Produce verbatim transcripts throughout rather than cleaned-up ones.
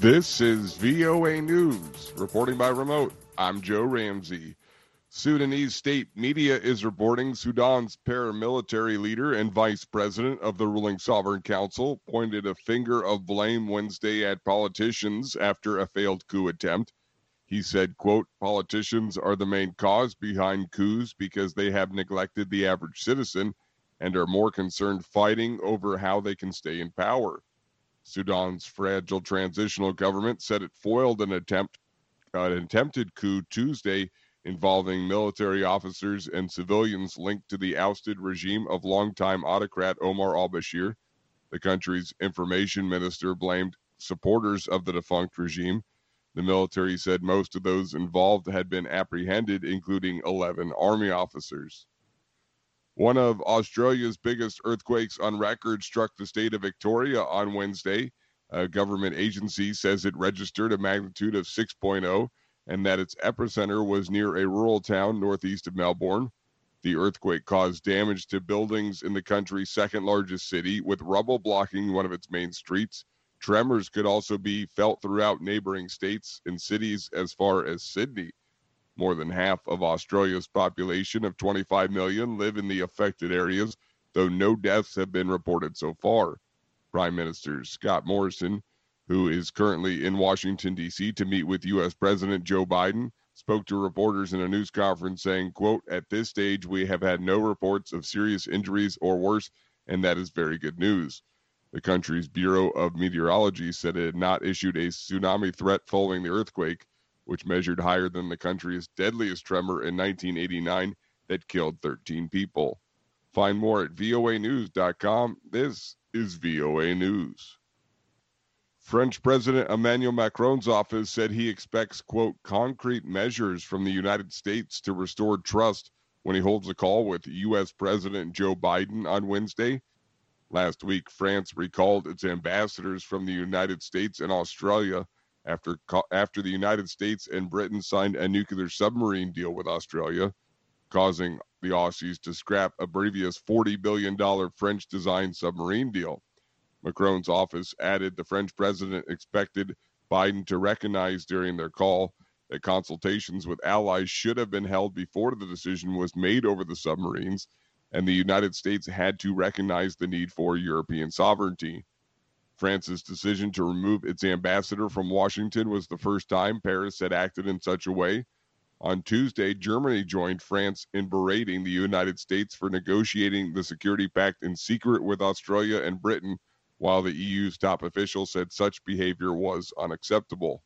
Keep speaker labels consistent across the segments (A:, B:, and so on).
A: This is V O A News. Reporting by remote, I'm Joe Ramsey. Sudanese state media is reporting Sudan's paramilitary leader and vice president of the ruling Sovereign Council pointed a finger of blame Wednesday at politicians after a failed coup attempt. He said, quote, politicians are the main cause behind coups because they have neglected the average citizen and are more concerned fighting over how they can stay in power. Sudan's fragile transitional government said it foiled an attempt, uh, an attempted coup Tuesday involving military officers and civilians linked to the ousted regime of longtime autocrat Omar al-Bashir. The country's information minister blamed supporters of the defunct regime. The military said most of those involved had been apprehended, including eleven army officers. One of Australia's biggest earthquakes on record struck the state of Victoria on Wednesday. A government agency says it registered a magnitude of six point oh and that its epicenter was near a rural town northeast of Melbourne. The earthquake caused damage to buildings in the country's second largest city, with rubble blocking one of its main streets. Tremors could also be felt throughout neighboring states and cities as far as Sydney. More than half of Australia's population of twenty-five million live in the affected areas, though no deaths have been reported so far. Prime Minister Scott Morrison, who is currently in Washington, D C to meet with U S President Joe Biden, spoke to reporters in a news conference saying, quote, at this stage, we have had no reports of serious injuries or worse, and that is very good news. The country's Bureau of Meteorology said it had not issued a tsunami threat following the earthquake, which measured higher than the country's deadliest tremor in nineteen eighty-nine that killed thirteen people. Find more at V O A news dot com. This is V O A News. French President Emmanuel Macron's office said he expects, quote, concrete measures from the United States to restore trust when he holds a call with U S President Joe Biden on Wednesday. Last week, France recalled its ambassadors from the United States and Australia after after the United States and Britain signed a nuclear submarine deal with Australia, causing the Aussies to scrap a previous forty billion dollars French-designed submarine deal. Macron's office added the French president expected Biden to recognize during their call that consultations with allies should have been held before the decision was made over the submarines, and the United States had to recognize the need for European sovereignty. France's decision to remove its ambassador from Washington was the first time Paris had acted in such a way. On Tuesday, Germany joined France in berating the United States for negotiating the security pact in secret with Australia and Britain, while the E U's top official said such behavior was unacceptable.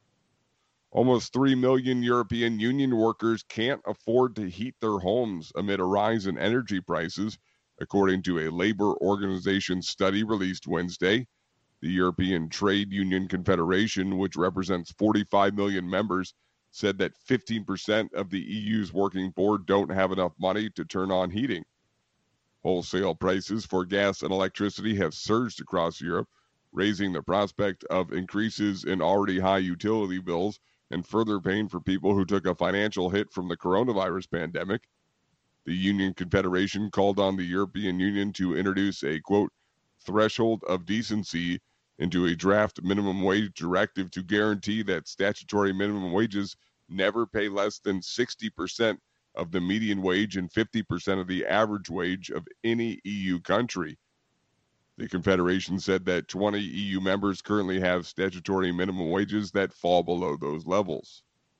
A: Almost three million European Union workers can't afford to heat their homes amid a rise in energy prices, according to a labor organization study released Wednesday. The European Trade Union Confederation, which represents forty-five million members, said that fifteen percent of the E U's working poor don't have enough money to turn on heating. Wholesale prices for gas and electricity have surged across Europe, raising the prospect of increases in already high utility bills and further pain for people who took a financial hit from the coronavirus pandemic. The Union Confederation called on the European Union to introduce a, quote, threshold of decency into a draft minimum wage directive to guarantee that statutory minimum wages never pay less than sixty percent of the median wage and fifty percent of the average wage of any E U country. The Confederation said that twenty E U members currently have statutory minimum wages that fall below those levels.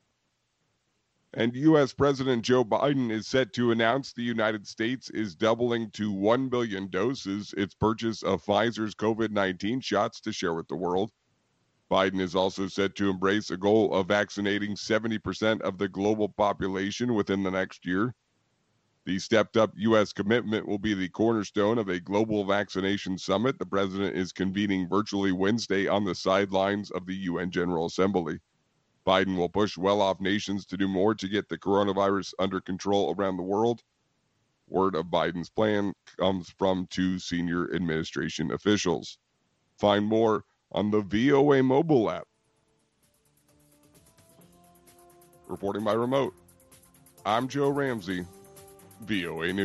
A: And U S President Joe Biden is set to announce the United States is doubling to one billion doses its purchase of Pfizer's COVID nineteen shots to share with the world. Biden is also set to embrace a goal of vaccinating seventy percent of the global population within the next year. The stepped-up U S commitment will be the cornerstone of a global vaccination summit the president is convening virtually Wednesday on the sidelines of the U N General Assembly. Biden will push well-off nations to do more to get the coronavirus under control around the world. Word of Biden's plan comes from two senior administration officials. Find more on the V O A mobile app. Reporting by remote, I'm Joe Ramsey, V O A News.